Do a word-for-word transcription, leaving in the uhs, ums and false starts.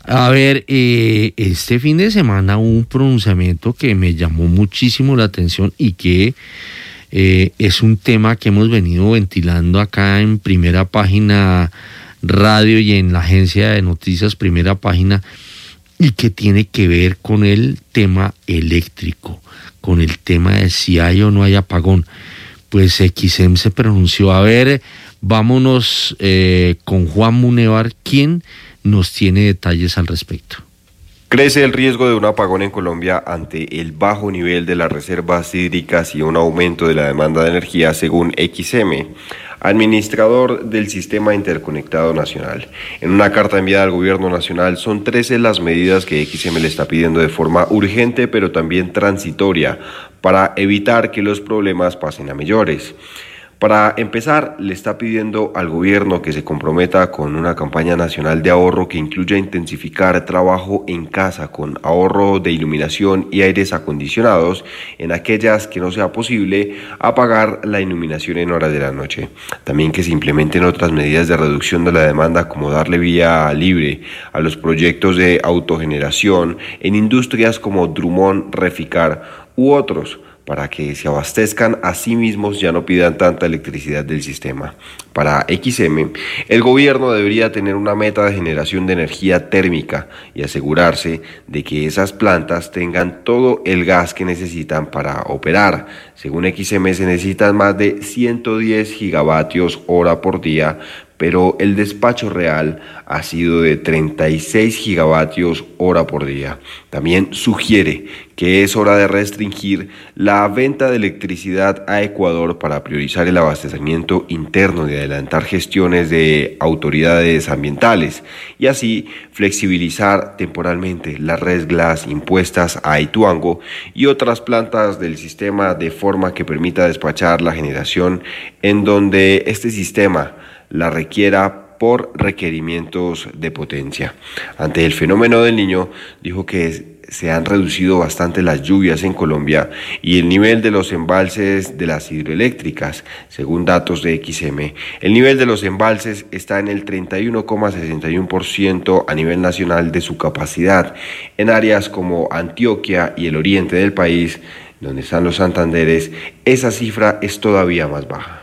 A ver, eh, este fin de semana hubo un pronunciamiento que me llamó muchísimo la atención y que eh, es un tema que hemos venido ventilando acá en Primera Página Radio y en la agencia de noticias Primera Página, y que tiene que ver con el tema eléctrico, con el tema de si hay o no hay apagón. Pues X M se pronunció. A ver, vámonos eh, con Juan Munevar, quien nos tiene detalles al respecto. Crece el riesgo de un apagón en Colombia ante el bajo nivel de las reservas hídricas y un aumento de la demanda de energía, según X M, administrador del Sistema Interconectado Nacional. En una carta enviada al Gobierno Nacional, son trece las medidas que X M le está pidiendo de forma urgente, pero también transitoria, para evitar que los problemas pasen a mayores. Para empezar, le está pidiendo al gobierno que se comprometa con una campaña nacional de ahorro que incluya intensificar trabajo en casa con ahorro de iluminación y aires acondicionados en aquellas que no sea posible apagar la iluminación en horas de la noche. También que se implementen otras medidas de reducción de la demanda, como darle vía libre a los proyectos de autogeneración en industrias como Drummond, Reficar u otros, para que se abastezcan a sí mismos, ya no pidan tanta electricidad del sistema. Para X M, el gobierno debería tener una meta de generación de energía térmica y asegurarse de que esas plantas tengan todo el gas que necesitan para operar. Según X M, se necesitan más de ciento diez gigavatios hora por día, pero el despacho real ha sido de treinta y seis gigavatios hora por día. También sugiere que es hora de restringir la venta de electricidad a Ecuador para priorizar el abastecimiento interno y adelantar gestiones de autoridades ambientales, y así flexibilizar temporalmente las reglas impuestas a Ituango y otras plantas del sistema, de forma que permita despachar la generación en donde este sistema la requiera por requerimientos de potencia. Ante el fenómeno del Niño, dijo que se han reducido bastante las lluvias en Colombia y el nivel de los embalses de las hidroeléctricas. Según datos de X M, el nivel de los embalses está en el treinta y uno coma sesenta y uno por ciento a nivel nacional de su capacidad. En áreas como Antioquia y el oriente del país, donde están los Santanderes, esa cifra es todavía más baja.